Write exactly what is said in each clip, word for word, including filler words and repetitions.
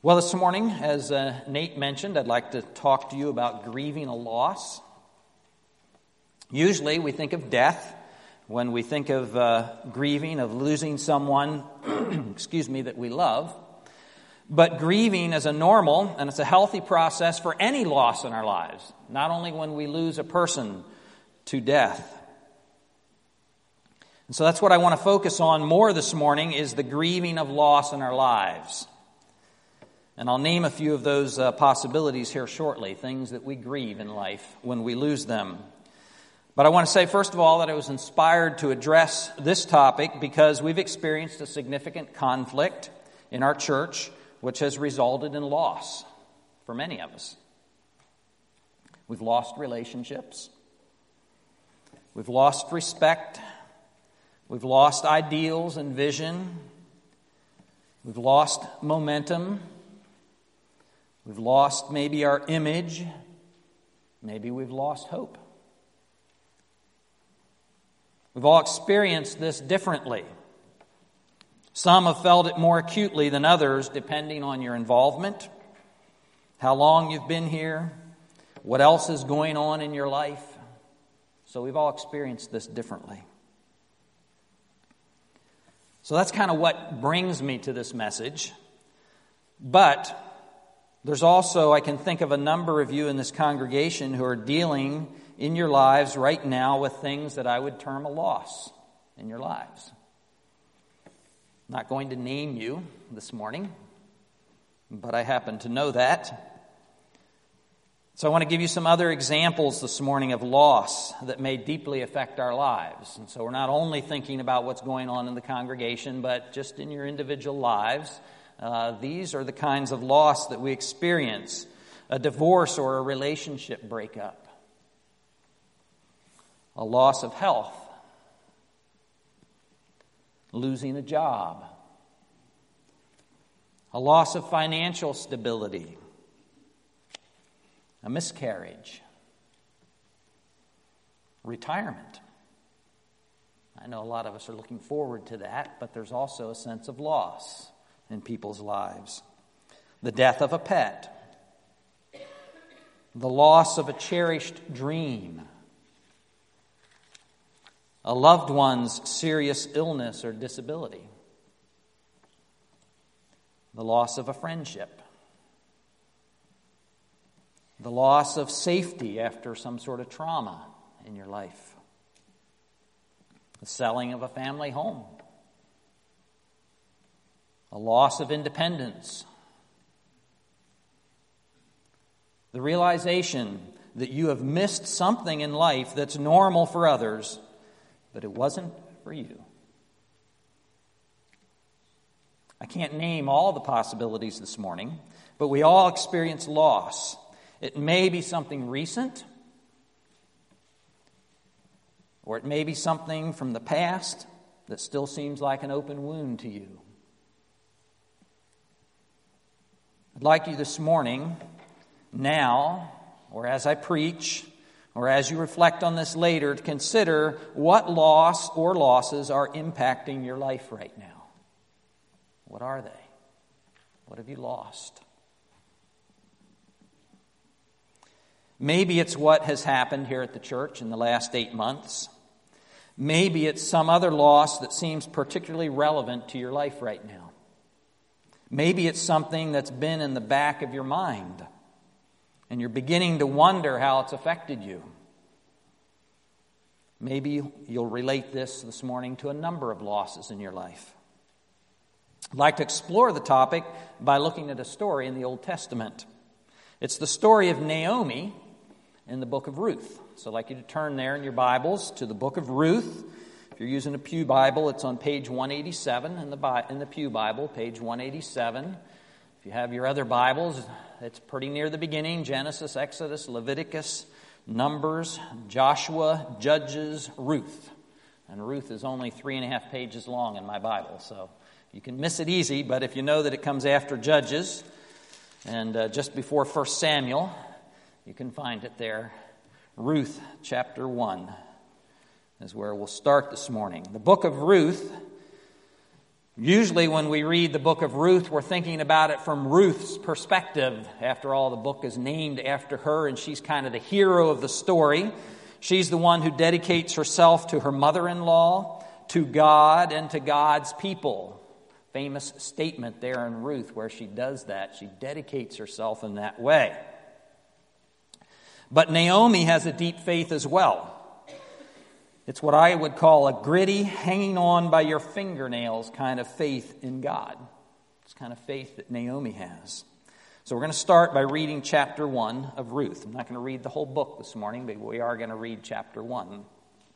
Well, this morning, as uh, Nate mentioned, I'd like to talk to you about grieving a loss. Usually we think of death when we think of uh, grieving, of losing someone, excuse me, that we love. But grieving is a normal and it's a healthy process for any loss in our lives, not only when we lose a person to death. And so that's what I want to focus on more this morning, is the grieving of loss in our lives. And I'll name a few of those uh, possibilities here shortly, things that we grieve in life when we lose them. But I want to say, first of all, that I was inspired to address this topic because we've experienced a significant conflict in our church, which has resulted in loss for many of us. We've lost relationships. We've lost respect. We've lost ideals and vision. We've lost momentum. We've lost maybe our image. Maybe we've lost hope. We've all experienced this differently. Some have felt it more acutely than others, depending on your involvement, how long you've been here, what else is going on in your life. So we've all experienced this differently. So that's kind of what brings me to this message. But there's also, I can think of a number of you in this congregation who are dealing in your lives right now with things that I would term a loss in your lives. I'm not going to name you this morning, but I happen to know that. So I want to give you some other examples this morning of loss that may deeply affect our lives. And so we're not only thinking about what's going on in the congregation, but just in your individual lives. Uh, these are the kinds of loss that we experience: a divorce or a relationship breakup, a loss of health, losing a job, a loss of financial stability, a miscarriage, retirement. I know a lot of us are looking forward to that, but there's also a sense of loss in people's lives. The death of a pet, the loss of a cherished dream, a loved one's serious illness or disability, the loss of a friendship, the loss of safety after some sort of trauma in your life, the selling of a family home, a loss of independence, the realization that you have missed something in life that's normal for others, but it wasn't for you. I can't name all the possibilities this morning, but we all experience loss. It may be something recent, or it may be something from the past that still seems like an open wound to you. I'd like you this morning, now, or as I preach, or as you reflect on this later, to consider what loss or losses are impacting your life right now. What are they? What have you lost? Maybe it's what has happened here at the church in the last eight months. Maybe it's some other loss that seems particularly relevant to your life right now. Maybe it's something that's been in the back of your mind, and you're beginning to wonder how it's affected you. Maybe you'll relate this this morning to a number of losses in your life. I'd like to explore the topic by looking at a story in the Old Testament. It's the story of Naomi in the book of Ruth. So I'd like you to turn there in your Bibles to the book of Ruth. If you're using a Pew Bible, it's on page one eighty-seven in the in the Pew Bible, page one eighty-seven. If you have your other Bibles, it's pretty near the beginning: Genesis, Exodus, Leviticus, Numbers, Joshua, Judges, Ruth. And Ruth is only three and a half pages long in my Bible, so you can miss it easy. But if you know that it comes after Judges and uh, just before First Samuel, you can find it there. Ruth chapter one is where we'll start this morning. The book of Ruth Usually when we read the book of Ruth, we're thinking about it from Ruth's perspective. After all, the book is named after her, and she's kind of the hero of the story. She's the one who dedicates herself to her mother-in-law, to God, and to God's people. Famous statement there in Ruth where she does that. She dedicates herself in that way. But Naomi has a deep faith as well. It's what I would call a gritty, hanging on by your fingernails kind of faith in God. It's the kind of faith that Naomi has. So we're going to start by reading chapter one of Ruth. I'm not going to read the whole book this morning, but we are going to read chapter one.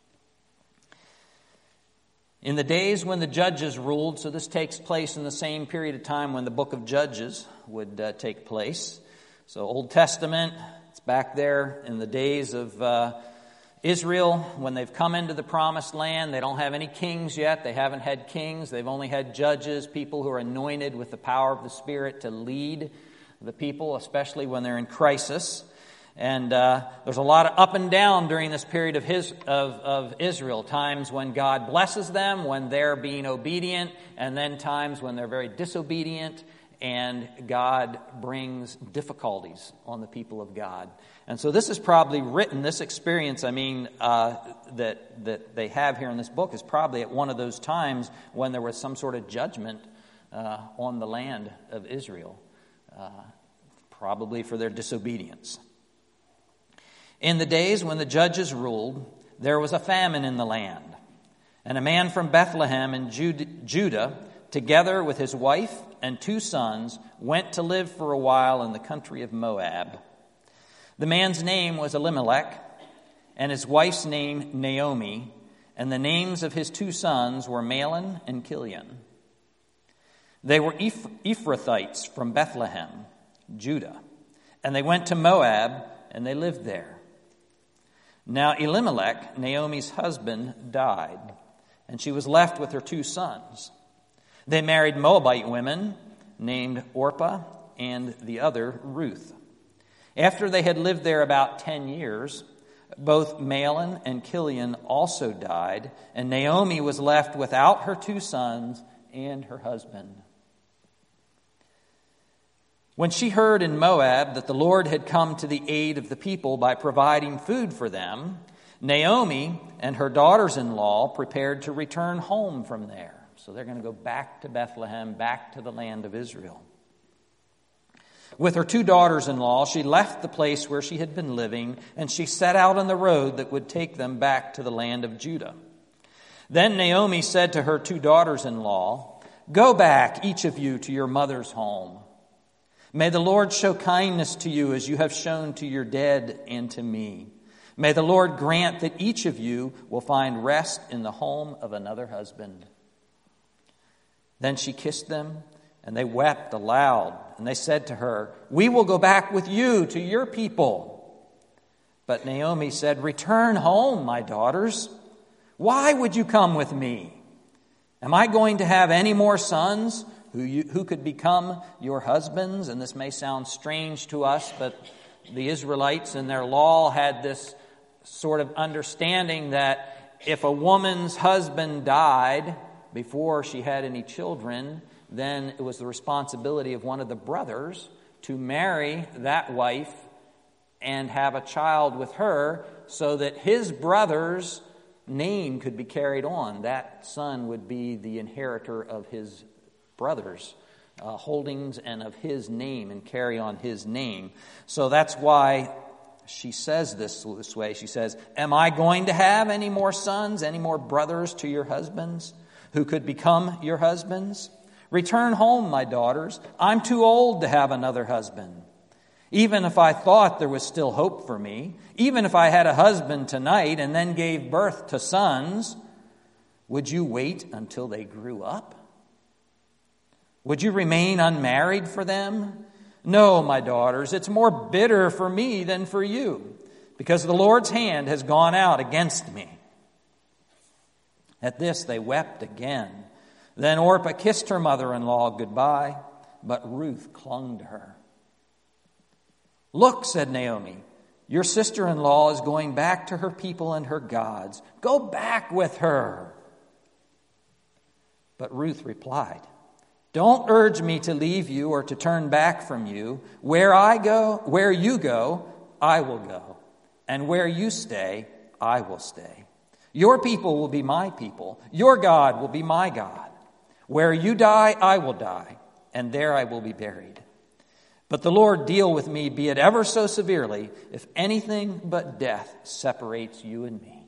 In the days when the judges ruled, so this takes place in the same period of time when the book of Judges would uh, take place. So Old Testament, it's back there in the days of uh, Israel, when they've come into the promised land. They don't have any kings yet. They haven't had kings. They've only had judges, people who are anointed with the power of the Spirit to lead the people, especially when they're in crisis. And uh, there's a lot of up and down during this period of, his, of, of Israel. Times when God blesses them, when they're being obedient, and then times when they're very disobedient, and God brings difficulties on the people of God. And so this is probably written, this experience, I mean, uh, that, that they have here in this book is probably at one of those times when there was some sort of judgment uh, on the land of Israel, uh, probably for their disobedience. In the days when the judges ruled, there was a famine in the land. And a man from Bethlehem in Judah, together with his wife and two sons, went to live for a while in the country of Moab. The man's name was Elimelech, and his wife's name Naomi, and the names of his two sons were Mahlon and Chilion. They were Eph- Ephrathites from Bethlehem, Judah, and they went to Moab, and they lived there. Now Elimelech, Naomi's husband, died, and she was left with her two sons. They married Moabite women named Orpah and the other Ruth. After they had lived there about ten years, both Mahlon and Chilion also died, and Naomi was left without her two sons and her husband. When she heard in Moab that the Lord had come to the aid of the people by providing food for them, Naomi and her daughters-in-law prepared to return home from there. So they're going to go back to Bethlehem, back to the land of Israel. With her two daughters-in-law, she left the place where she had been living, and she set out on the road that would take them back to the land of Judah. Then Naomi said to her two daughters-in-law, "Go back, each of you, to your mother's home. May the Lord show kindness to you as you have shown to your dead and to me. May the Lord grant that each of you will find rest in the home of another husband." Then she kissed them, and they wept aloud, and they said to her, "We will go back with you to your people." But Naomi said, "Return home, my daughters. Why would you come with me? Am I going to have any more sons who you, who could become your husbands?" And this may sound strange to us, but the Israelites in their law had this sort of understanding that if a woman's husband died before she had any children, then it was the responsibility of one of the brothers to marry that wife and have a child with her so that his brother's name could be carried on. That son would be the inheritor of his brother's uh, holdings and of his name and carry on his name. So that's why she says this this way. She says, "Am I going to have any more sons, any more brothers to your husbands who could become your husbands? Return home, my daughters. I'm too old to have another husband. Even if I thought there was still hope for me, even if I had a husband tonight and then gave birth to sons, would you wait until they grew up? Would you remain unmarried for them? No, my daughters, it's more bitter for me than for you, because the Lord's hand has gone out against me." At this they wept again. Then Orpah kissed her mother-in-law goodbye, but Ruth clung to her. "Look," said Naomi, "your sister-in-law is going back to her people and her gods. Go back with her." But Ruth replied, "Don't urge me to leave you or to turn back from you. Where I go, where you go, I will go. And where you stay, I will stay. Your people will be my people. Your God will be my God. Where you die, I will die, and there I will be buried. But the Lord deal with me, be it ever so severely, if anything but death separates you and me."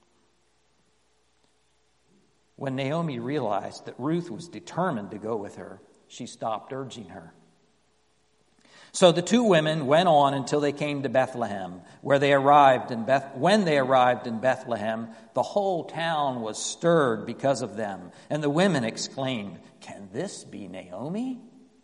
When Naomi realized that Ruth was determined to go with her, she stopped urging her. So the two women went on until they came to Bethlehem, where they arrived in Beth. When they arrived in Bethlehem, the whole town was stirred because of them, and the women exclaimed, "Can this be Naomi?"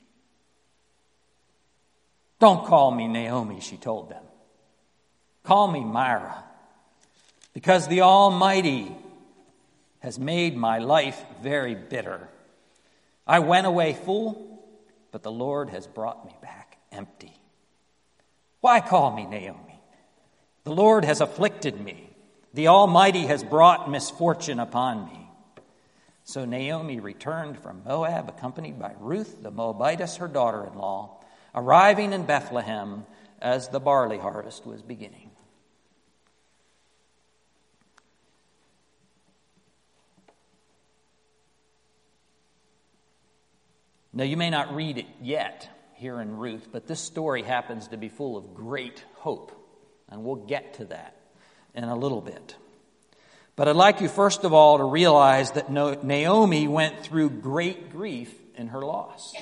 "Don't call me Naomi," she told them. "Call me Mara, because the Almighty has made my life very bitter. I went away full, but the Lord has brought me back empty. Why call me Naomi? The Lord has afflicted me. The Almighty has brought misfortune upon me." So Naomi returned from Moab, accompanied by Ruth the Moabitess, her daughter-in-law, arriving in Bethlehem as the barley harvest was beginning. Now, you may not read it yet here in Ruth, but this story happens to be full of great hope, and we'll get to that in a little bit. But I'd like you, first of all, to realize that Naomi went through great grief in her loss.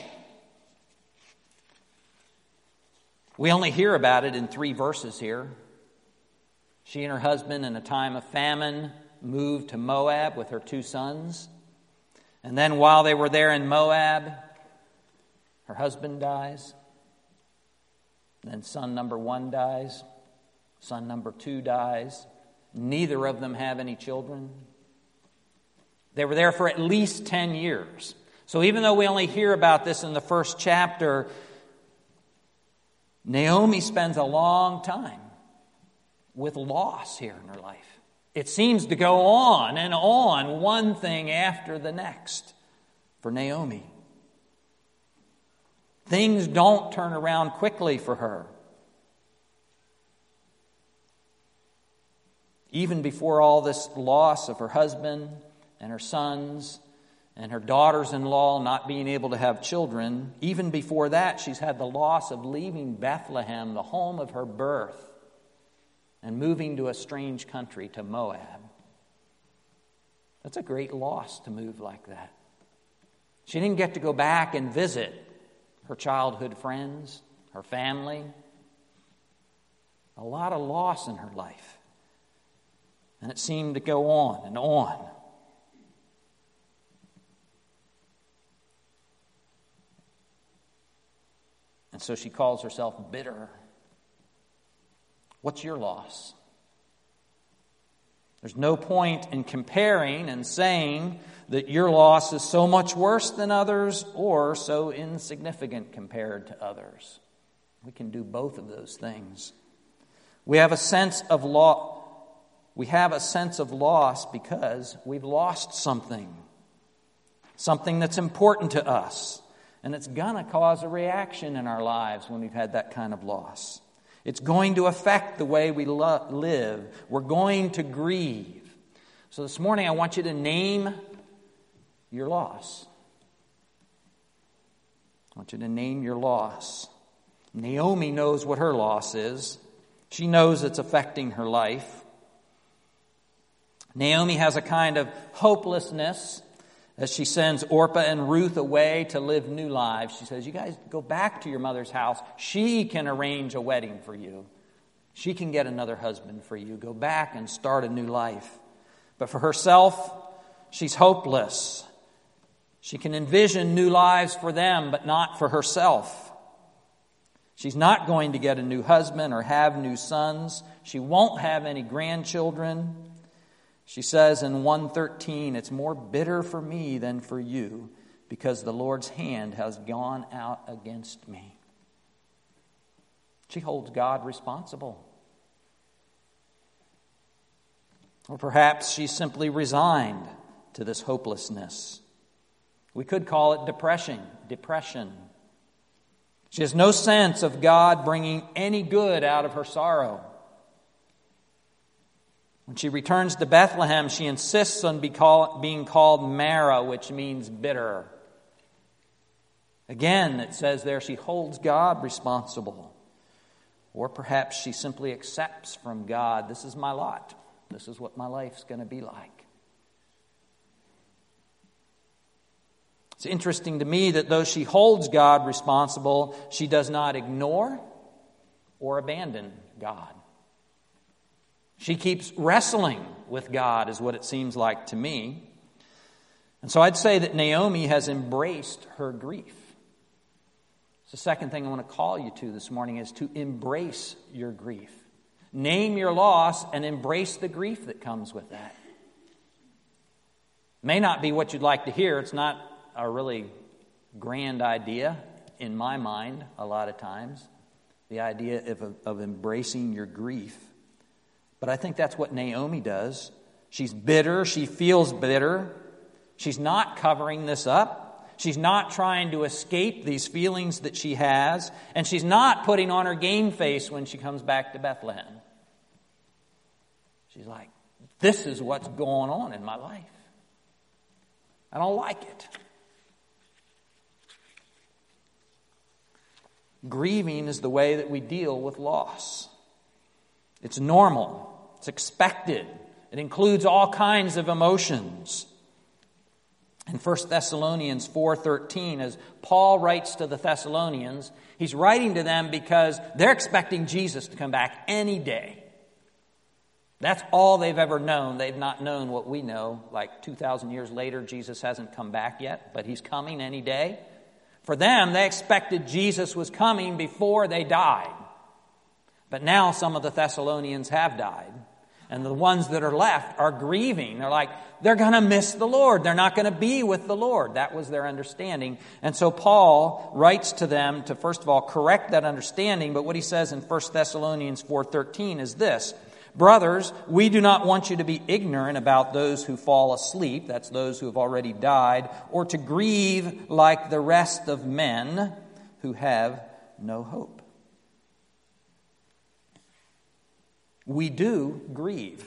We only hear about it in three verses here. She and her husband, in a time of famine, moved to Moab with her two sons. And then while they were there in Moab, her husband dies. Then son number one dies. Son number two dies. Neither of them have any children. They were there for at least ten years. So even though we only hear about this in the first chapter, Naomi spends a long time with loss here in her life. It seems to go on and on, one thing after the next for Naomi. Things don't turn around quickly for her. Even before all this loss of her husband and her sons and her daughters-in-law not being able to have children, even before that, she's had the loss of leaving Bethlehem, the home of her birth, and moving to a strange country, to Moab. That's a great loss to move like that. She didn't get to go back and visit her childhood friends, her family. A lot of loss in her life. And it seemed to go on and on. And so she calls herself bitter. What's your loss? There's no point in comparing and saying that your loss is so much worse than others or so insignificant compared to others. We can do both of those things. We have a sense of loss. We have a sense of loss because we've lost something. Something that's important to us. And it's going to cause a reaction in our lives when we've had that kind of loss. It's going to affect the way we lo- live. We're going to grieve. So this morning I want you to name your loss. I want you to name your loss. Naomi knows what her loss is. She knows it's affecting her life. Naomi has a kind of hopelessness as she sends Orpah and Ruth away to live new lives. She says, you guys go back to your mother's house. She can arrange a wedding for you. She can get another husband for you. Go back and start a new life. But for herself, she's hopeless. She can envision new lives for them, but not for herself. She's not going to get a new husband or have new sons. She won't have any grandchildren. She says in one thirteen, it's more bitter for me than for you because the Lord's hand has gone out against me. She holds God responsible. Or perhaps she's simply resigned to this hopelessness. We could call it depression. Depression. She has no sense of God bringing any good out of her sorrow. When she returns to Bethlehem, she insists on be call, being called Mara, which means bitter. Again, it says there she holds God responsible. Or perhaps she simply accepts from God, this is my lot. This is what my life's going to be like. It's interesting to me that though she holds God responsible, she does not ignore or abandon God. She keeps wrestling with God, is what it seems like to me. And so I'd say that Naomi has embraced her grief. The second thing I want to call you to this morning is to embrace your grief. Name your loss and embrace the grief that comes with that. May not be what you'd like to hear. It's not a really grand idea in my mind a lot of times, the idea of, of embracing your grief. But I think that's what Naomi does. She's bitter. She feels bitter. She's not covering this up. She's not trying to escape these feelings that she has. And she's not putting on her game face when she comes back to Bethlehem. She's like, this is what's going on in my life. I don't like it. Grieving is the way that we deal with loss. It's normal. It's expected. It includes all kinds of emotions. In First Thessalonians four thirteen, as Paul writes to the Thessalonians, he's writing to them because they're expecting Jesus to come back any day. That's all they've ever known. They've not known what we know. Like two thousand years later, Jesus hasn't come back yet, but he's coming any day. For them, they expected Jesus was coming before they died. But now some of the Thessalonians have died. And the ones that are left are grieving. They're like, they're going to miss the Lord. They're not going to be with the Lord. That was their understanding. And so Paul writes to them to, first of all, correct that understanding. But what he says in First Thessalonians four thirteen is this: brothers, we do not want you to be ignorant about those who fall asleep, that's those who have already died, or to grieve like the rest of men who have no hope. We do grieve.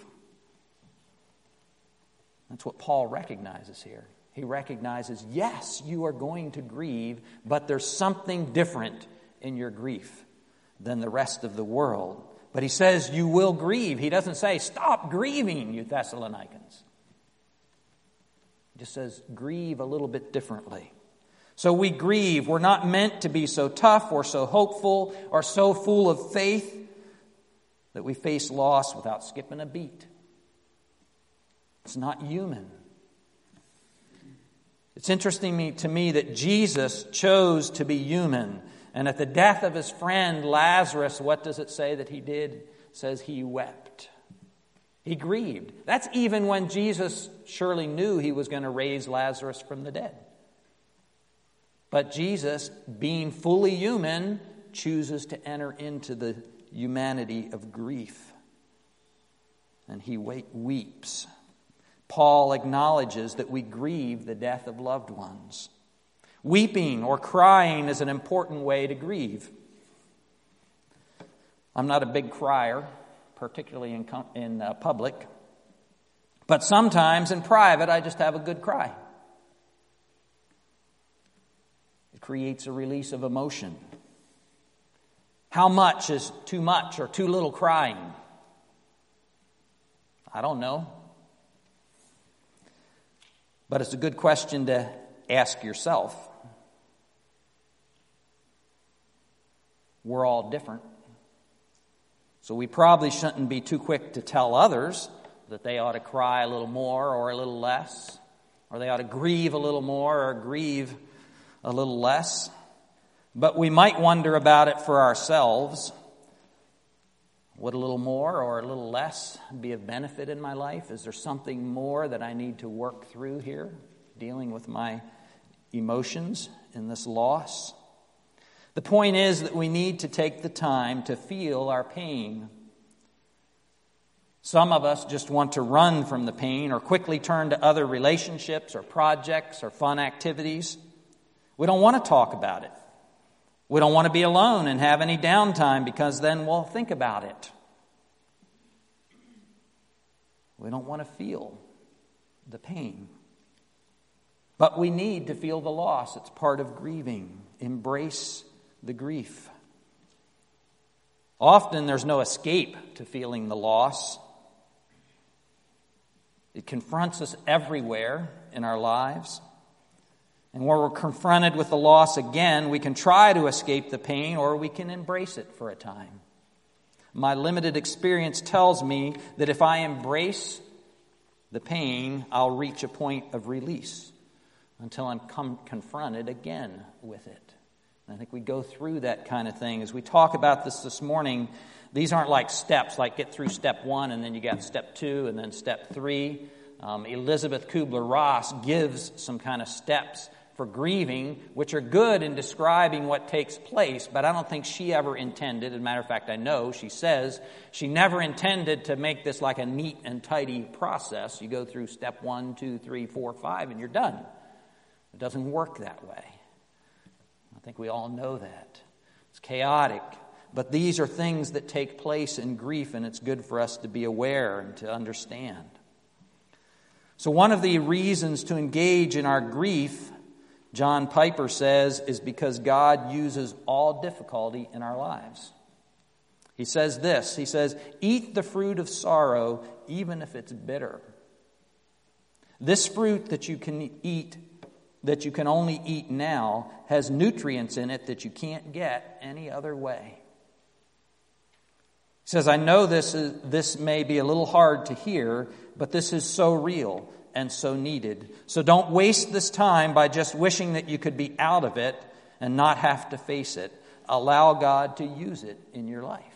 That's what Paul recognizes here. He recognizes, yes, you are going to grieve, but there's something different in your grief than the rest of the world. But he says you will grieve. He doesn't say, stop grieving, you Thessalonians. He just says, grieve a little bit differently. So we grieve. We're not meant to be so tough or so hopeful or so full of faith that we face loss without skipping a beat. It's not human. It's interesting to me that Jesus chose to be human. And at the death of his friend Lazarus, what does it say that he did? It says he wept. He grieved. That's even when Jesus surely knew he was going to raise Lazarus from the dead. But Jesus, being fully human, chooses to enter into the humanity of grief. And he weeps. Paul acknowledges that we grieve the death of loved ones. Weeping or crying is an important way to grieve. I'm not a big crier, particularly in, in uh, public. But sometimes in private, I just have a good cry. It creates a release of emotion. How much is too much or too little crying? I don't know. But it's a good question to ask yourself. We're all different. So we probably shouldn't be too quick to tell others that they ought to cry a little more or a little less, or they ought to grieve a little more or grieve a little less. But we might wonder about it for ourselves. Would a little more or a little less be of benefit in my life? Is there something more that I need to work through here, dealing with my emotions in this loss? The point is that we need to take the time to feel our pain. Some of us just want to run from the pain or quickly turn to other relationships or projects or fun activities. We don't want to talk about it. We don't want to be alone and have any downtime because then we'll think about it. We don't want to feel the pain. But we need to feel the loss. It's part of grieving. Embrace the grief. Often there's no escape to feeling the loss. It confronts us everywhere in our lives. And when we're confronted with the loss again, we can try to escape the pain or we can embrace it for a time. My limited experience tells me that if I embrace the pain, I'll reach a point of release until I'm com- confronted again with it. And I think we go through that kind of thing. As we talk about this this morning, these aren't like steps, like get through step one and then you got step two and then step three. Um, Elizabeth Kubler-Ross gives some kind of steps for grieving, which are good in describing what takes place, but I don't think she ever intended, as a matter of fact, I know, she says, she never intended to make this like a neat and tidy process. You go through step one, two, three, four, five, and you're done. It doesn't work that way. I think we all know that. It's chaotic. But these are things that take place in grief, and it's good for us to be aware and to understand. So one of the reasons to engage in our grief, John Piper says, is because God uses all difficulty in our lives. He says this, he says, eat the fruit of sorrow even if it's bitter. This fruit that you can eat, that you can only eat now, has nutrients in it that you can't get any other way. He says, I know this is, this may be a little hard to hear, but this is so real and so needed. So don't waste this time by just wishing that you could be out of it and not have to face it. Allow God to use it in your life.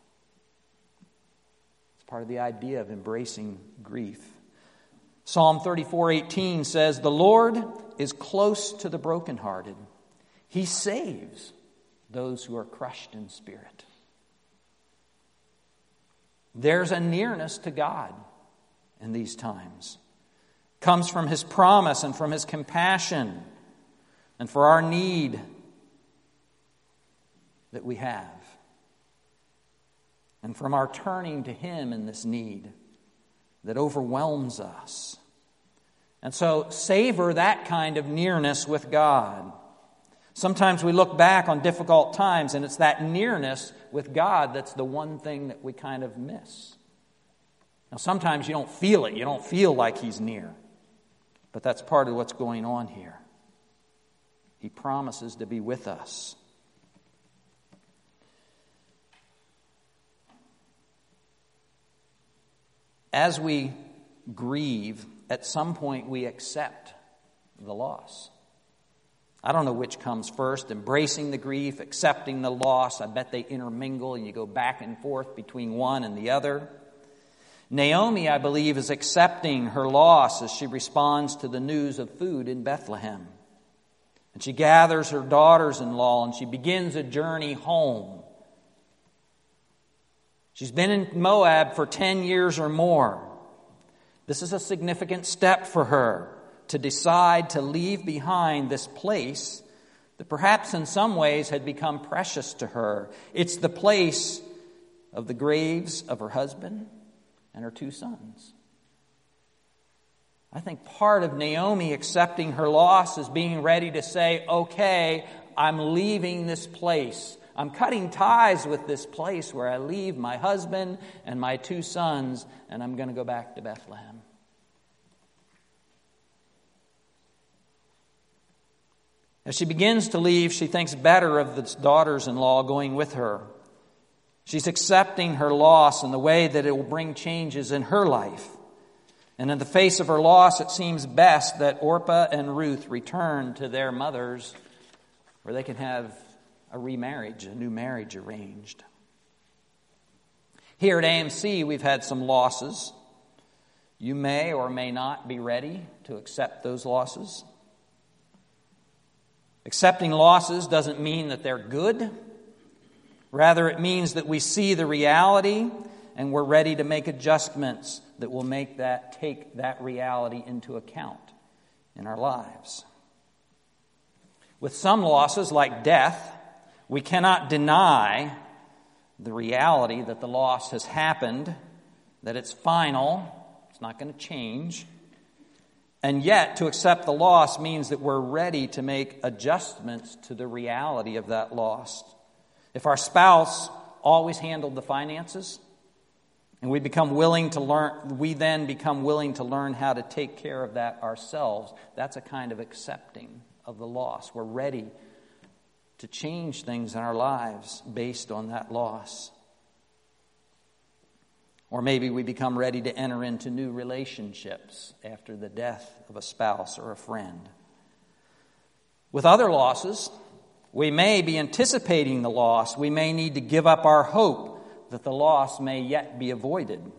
It's part of the idea of embracing grief. Psalm thirty-four eighteen says, the Lord is close to the brokenhearted. He saves those who are crushed in spirit. There's a nearness to God in these times. It comes from His promise and from His compassion and for our need that we have. And from our turning to Him in this need that overwhelms us. And so savor that kind of nearness with God. Sometimes we look back on difficult times and it's that nearness with God that's the one thing that we kind of miss. Now sometimes you don't feel it. You don't feel like He's near. But that's part of what's going on here. He promises to be with us. As we grieve, at some point we accept the loss. I don't know which comes first, embracing the grief, accepting the loss. I bet they intermingle and you go back and forth between one and the other. Naomi, I believe, is accepting her loss as she responds to the news of food in Bethlehem. And she gathers her daughters-in-law and she begins a journey home. She's been in Moab for ten years or more. This is a significant step for her to decide to leave behind this place that perhaps in some ways had become precious to her. It's the place of the graves of her husband and her two sons. I think part of Naomi accepting her loss is being ready to say, okay, I'm leaving this place. I'm cutting ties with this place where I leave my husband and my two sons, and I'm going to go back to Bethlehem. As she begins to leave, she thinks better of the daughters-in-law going with her. She's accepting her loss in the way that it will bring changes in her life. And in the face of her loss, it seems best that Orpah and Ruth return to their mothers where they can have a remarriage, a new marriage arranged. Here at A M C, we've had some losses. You may or may not be ready to accept those losses. Accepting losses doesn't mean that they're good. Rather, it means that we see the reality and we're ready to make adjustments that will make that, take that reality into account in our lives. With some losses, like death, we cannot deny the reality that the loss has happened, that it's final, it's not going to change. And yet, to accept the loss means that we're ready to make adjustments to the reality of that loss. If our spouse always handled the finances, and we become willing to learn, we then become willing to learn how to take care of that ourselves, that's a kind of accepting of the loss. We're ready to change things in our lives based on that loss. Or maybe we become ready to enter into new relationships after the death of a spouse or a friend. With other losses, we may be anticipating the loss. We may need to give up our hope that the loss may yet be avoided. It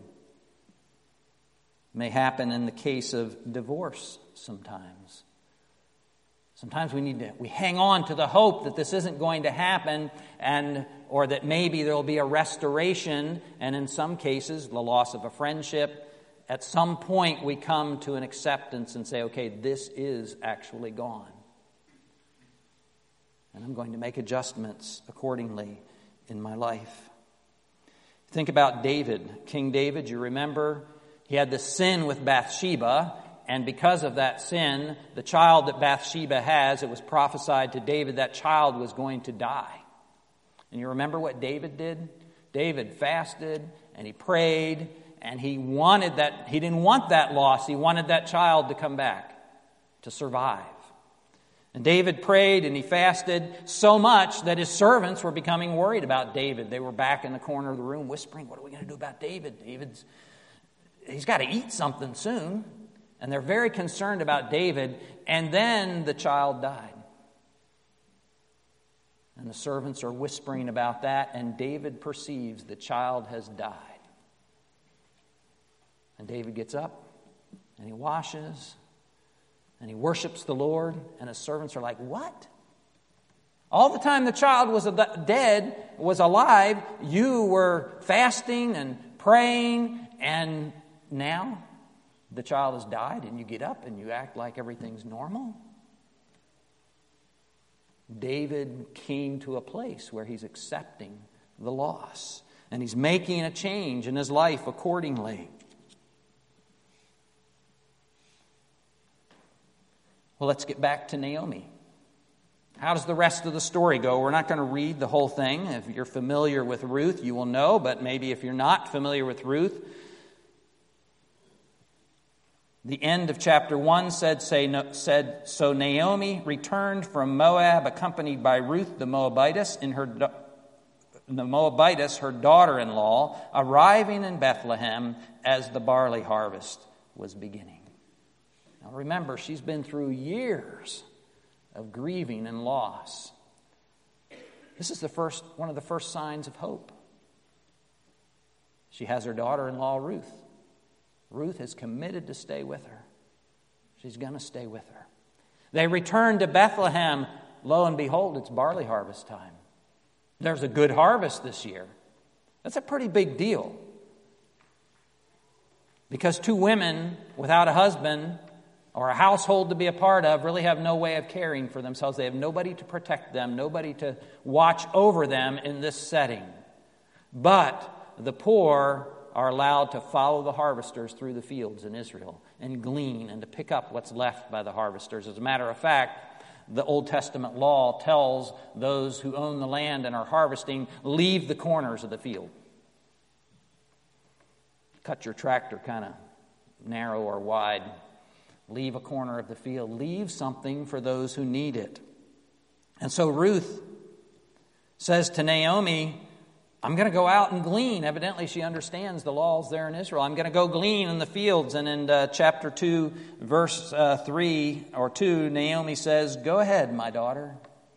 may happen in the case of divorce sometimes. Sometimes we need to we hang on to the hope that this isn't going to happen, and or that maybe there will be a restoration, and in some cases, the loss of a friendship. At some point, we come to an acceptance and say, okay, this is actually gone. And I'm going to make adjustments accordingly in my life. Think about David. King David, you remember, he had this sin with Bathsheba. And because of that sin, the child that Bathsheba has, it was prophesied to David that child was going to die. And you remember what David did? David fasted and he prayed and he wanted that, he didn't want that loss. He wanted that child to come back, to survive. And David prayed and he fasted so much that his servants were becoming worried about David. They were back in the corner of the room whispering, what are we going to do about David? David's, he's got to eat something soon. And they're very concerned about David. And then the child died. And the servants are whispering about that. And David perceives the child has died. And David gets up. And he washes. And he worships the Lord. And his servants are like, what? All the time the child was dead, was alive, you were fasting and praying. And now the child has died and you get up and you act like everything's normal. David came to a place where he's accepting the loss. And he's making a change in his life accordingly. Well, let's get back to Naomi. How does the rest of the story go? We're not going to read the whole thing. If you're familiar with Ruth, you will know. But maybe if you're not familiar with Ruth, the end of chapter one said, say, said, so Naomi returned from Moab, accompanied by Ruth the Moabitess, in her the Moabitess, her daughter-in-law, arriving in Bethlehem as the barley harvest was beginning. Now remember, she's been through years of grieving and loss. This is the first one of the first signs of hope. She has her daughter-in-law, Ruth. Ruth is committed to stay with her. She's going to stay with her. They return to Bethlehem. Lo and behold, it's barley harvest time. There's a good harvest this year. That's a pretty big deal. Because two women without a husband or a household to be a part of really have no way of caring for themselves. They have nobody to protect them, nobody to watch over them in this setting. But the poor are allowed to follow the harvesters through the fields in Israel and glean and to pick up what's left by the harvesters. As a matter of fact, the Old Testament law tells those who own the land and are harvesting, leave the corners of the field. Cut your tractor kind of narrow or wide. Leave a corner of the field. Leave something for those who need it. And so Ruth says to Naomi, I'm going to go out and glean. Evidently, she understands the laws there in Israel. I'm going to go glean in the fields. And in uh, chapter two, verse uh, three or two, Naomi says, go ahead, my daughter.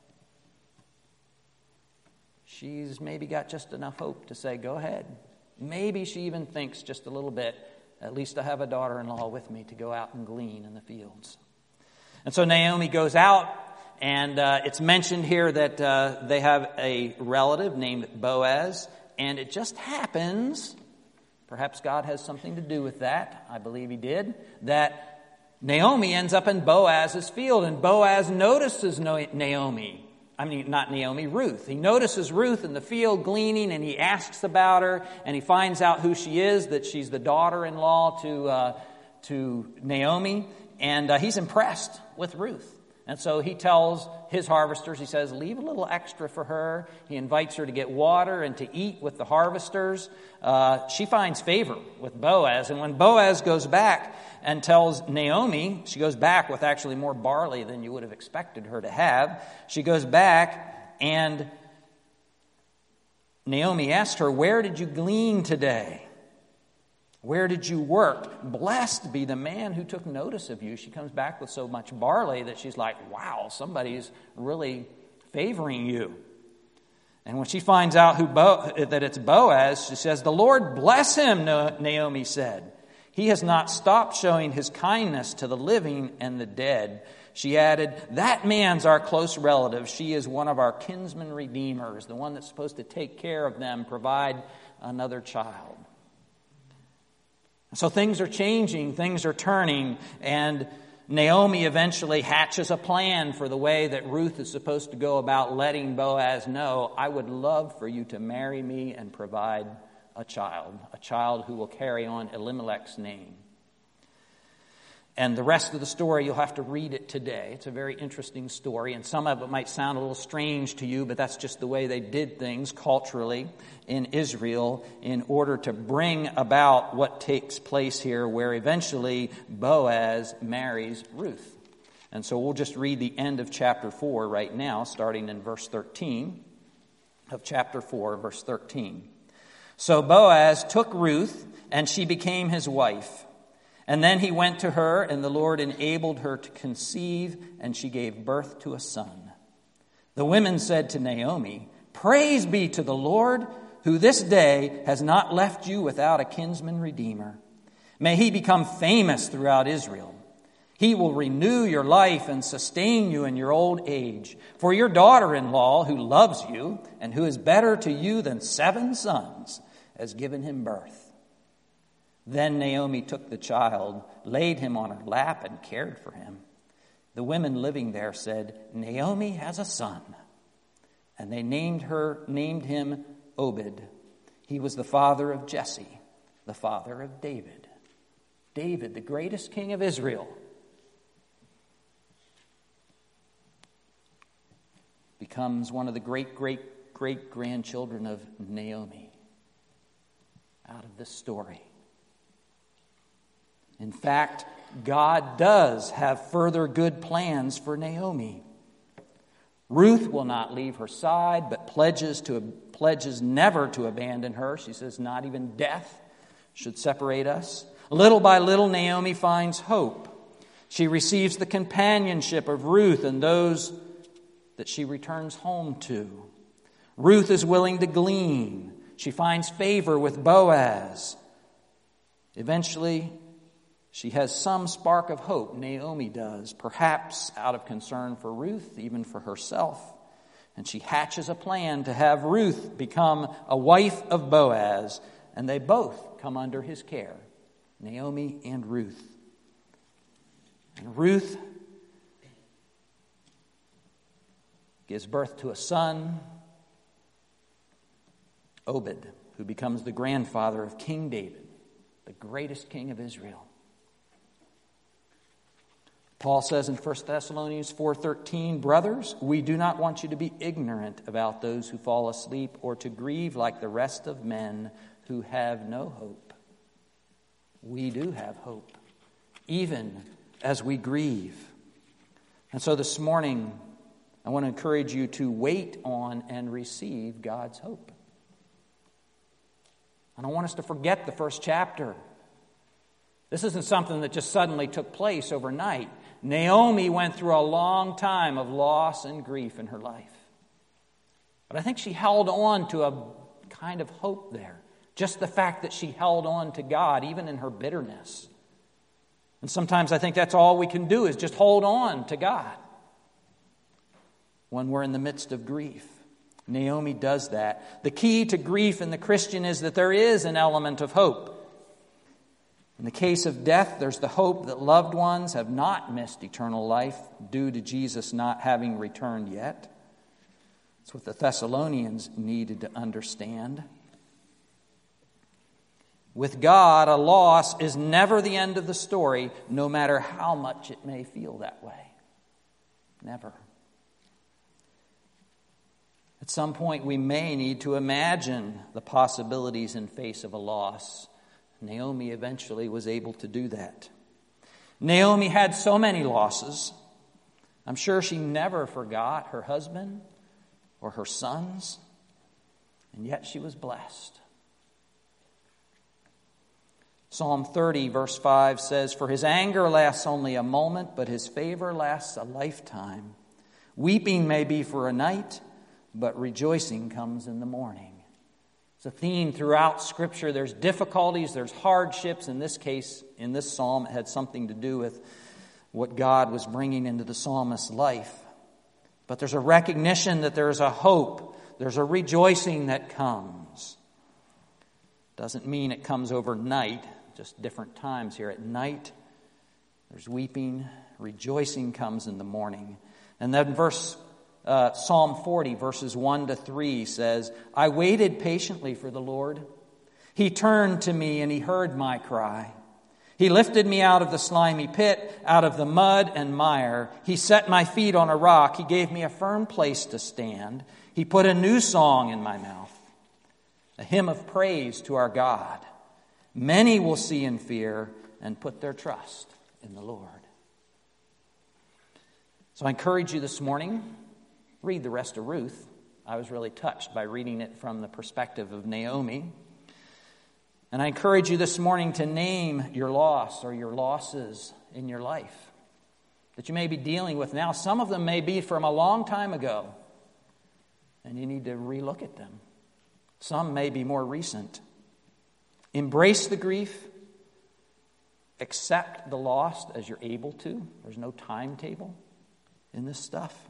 She's maybe got just enough hope to say, go ahead. Maybe she even thinks just a little bit, at least I have a daughter-in-law with me to go out and glean in the fields. And so Naomi goes out. And uh, it's mentioned here that uh, they have a relative named Boaz. And it just happens perhaps God has something to do with that. I believe he did. That Naomi ends up in Boaz's field, and Boaz notices Naomi. I mean, not Naomi, Ruth. He notices Ruth in the field gleaning, and he asks about her, and he finds out who she is, that she's the daughter-in-law to uh, to Naomi, and uh, he's impressed with Ruth. And so he tells his harvesters, he says, leave a little extra for her. He invites her to get water and to eat with the harvesters. Uh, she finds favor with Boaz. And when Boaz goes back and tells Naomi, she goes back with actually more barley than you would have expected her to have. She goes back and Naomi asked her, where did you glean today? Where did you work? Blessed be the man who took notice of you. She comes back with so much barley that she's like, wow, somebody's really favoring you. And when she finds out who Bo- that it's Boaz, she says, the Lord bless him, Naomi said. He has not stopped showing his kindness to the living and the dead. She added, that man's our close relative. She is one of our kinsman redeemers, the one that's supposed to take care of them, provide another child. So things are changing, things are turning, and Naomi eventually hatches a plan for the way that Ruth is supposed to go about letting Boaz know, I would love for you to marry me and provide a child, a child who will carry on Elimelech's name. And the rest of the story, you'll have to read it today. It's a very interesting story, and some of it might sound a little strange to you, but that's just the way they did things culturally in Israel in order to bring about what takes place here, where eventually Boaz marries Ruth. And so we'll just read the end of chapter four right now, starting in verse thirteen of chapter four, verse thirteen. So Boaz took Ruth, and she became his wife. And then he went to her, and the Lord enabled her to conceive, and she gave birth to a son. The women said to Naomi, praise be to the Lord, who this day has not left you without a kinsman redeemer. May he become famous throughout Israel. He will renew your life and sustain you in your old age. For your daughter-in-law, who loves you, and who is better to you than seven sons, has given him birth. Then Naomi took the child, laid him on her lap, and cared for him. The women living there said, Naomi has a son. And they named her, named him Obed. He was the father of Jesse, the father of David. David, the greatest king of Israel, becomes one of the great, great, great grandchildren of Naomi out of this story. In fact, God does have further good plans for Naomi. Ruth will not leave her side, but pledges to pledges never to abandon her. She says, not even death should separate us. Little by little, Naomi finds hope. She receives the companionship of Ruth and those that she returns home to. Ruth is willing to glean. She finds favor with Boaz. Eventually, she has some spark of hope, Naomi does, perhaps out of concern for Ruth, even for herself. And she hatches a plan to have Ruth become a wife of Boaz, and they both come under his care, Naomi and Ruth. And Ruth gives birth to a son, Obed, who becomes the grandfather of King David, the greatest king of Israel. Paul says in First Thessalonians four thirteen, brothers, we do not want you to be ignorant about those who fall asleep or to grieve like the rest of men who have no hope. We do have hope, even as we grieve. And so this morning, I want to encourage you to wait on and receive God's hope. I don't want us to forget the first chapter. This isn't something that just suddenly took place overnight. Naomi went through a long time of loss and grief in her life. But I think she held on to a kind of hope there. Just the fact that she held on to God, even in her bitterness. And sometimes I think that's all we can do is just hold on to God when we're in the midst of grief. Naomi does that. The key to grief in the Christian is that there is an element of hope. In the case of death, there's the hope that loved ones have not missed eternal life due to Jesus not having returned yet. That's what the Thessalonians needed to understand. With God, a loss is never the end of the story, no matter how much it may feel that way. Never. At some point, we may need to imagine the possibilities in face of a loss. Naomi eventually was able to do that. Naomi had so many losses. I'm sure she never forgot her husband or her sons, and yet she was blessed. Psalm thirty, verse five says, "For his anger lasts only a moment, but his favor lasts a lifetime. Weeping may be for a night, but rejoicing comes in the morning." It's a theme throughout Scripture. There's difficulties, there's hardships. In this case, in this psalm, it had something to do with what God was bringing into the psalmist's life. But there's a recognition that there's a hope, there's a rejoicing that comes. Doesn't mean it comes overnight, just different times here. At night, there's weeping, rejoicing comes in the morning. And then verse Uh, Psalm forty, verses one to three says, "I waited patiently for the Lord. He turned to me and he heard my cry. He lifted me out of the slimy pit, out of the mud and mire. He set my feet on a rock. He gave me a firm place to stand. He put a new song in my mouth, a hymn of praise to our God. Many will see and fear and put their trust in the Lord." So I encourage you this morning, read the rest of Ruth. I was really touched by reading it from the perspective of Naomi. And I encourage you this morning to name your loss or your losses in your life that you may be dealing with now. Some of them may be from a long time ago, and you need to relook at them. Some may be more recent. Embrace the grief. Accept the loss as you're able to. There's no timetable in this stuff.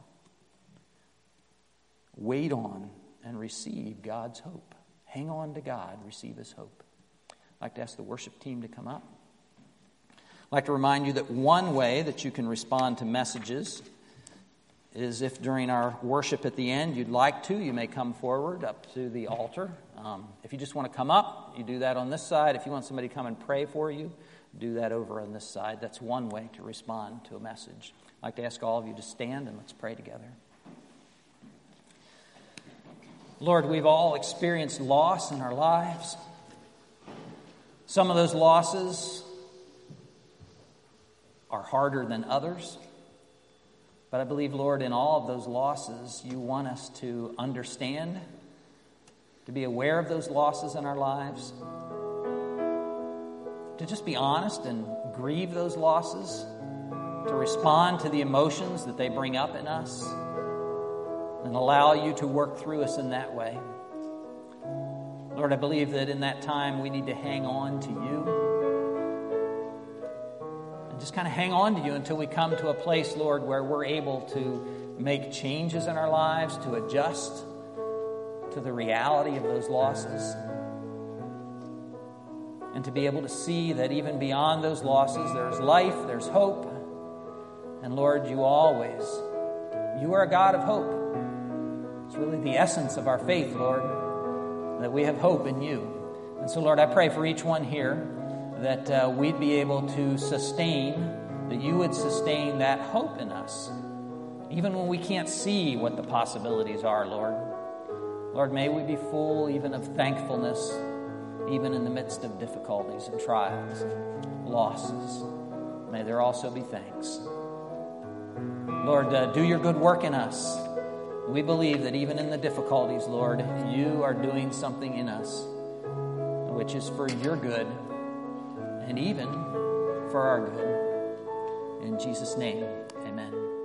Wait on and receive God's hope. Hang on to God, receive His hope. I'd like to ask the worship team to come up. I'd like to remind you that one way that you can respond to messages is if during our worship at the end you'd like to, you may come forward up to the altar. Um, if you just want to come up, you do that on this side. If you want somebody to come and pray for you, do that over on this side. That's one way to respond to a message. I'd like to ask all of you to stand and let's pray together. Lord, we've all experienced loss in our lives. Some of those losses are harder than others. But I believe, Lord, in all of those losses, you want us to understand, to be aware of those losses in our lives, to just be honest and grieve those losses, to respond to the emotions that they bring up in us, and allow you to work through us in that way. Lord, I believe that in that time we need to hang on to you. And just kind of hang on to you until we come to a place, Lord, where we're able to make changes in our lives, to adjust to the reality of those losses. And to be able to see that even beyond those losses, there's life, there's hope. And Lord, you always, you are a God of hope. It's really the essence of our faith, Lord, that we have hope in you. And so, Lord, I pray for each one here that uh, we'd be able to sustain, that you would sustain that hope in us, even when we can't see what the possibilities are, Lord. Lord, may we be full even of thankfulness, even in the midst of difficulties and trials, losses. May there also be thanks. Lord, uh, do your good work in us. We believe that even in the difficulties, Lord, you are doing something in us which is for your good and even for our good. In Jesus' name, amen.